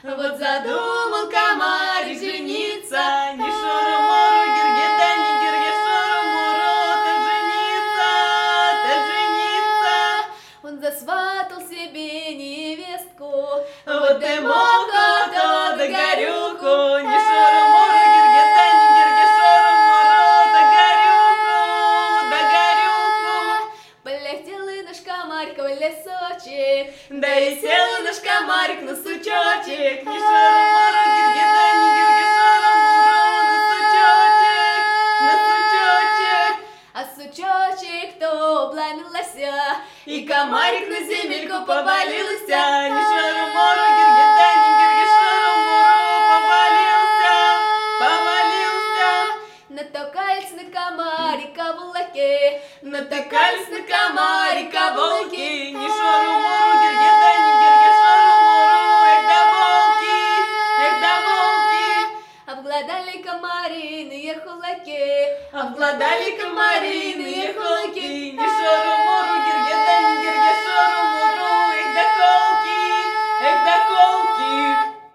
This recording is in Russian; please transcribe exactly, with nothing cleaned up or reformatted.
Вот задумал комарик жениться, ни шору-мору, гиргеда, ни гирге шору-мору, ты жениться, ты жениться. Он засватал себе невестку, Вот ты мока, то да горюху, ни шору-мору, гиргеда, ни гирге шору-мору, да горюху, да горюху. полетел и наш комарик в лесочек, Да и сел наш комарик на сучочек, ни шору-мору, гиргеда, ни гирге шору-мору, на сучочек, на сучочек. а сучочек то обломился, И комарик на земельку повалился, ни шору-мору, гиргеда, ни гирге шору-мору, повалился, повалился. натокались на комарика волоки, Натыкались на комарика волки, ни шору-мору, гиргеда, ни гирге шору-мору, эх да волки, эх да волки. обглодали комариные хулаки, Обглодали комариные холки, ни шору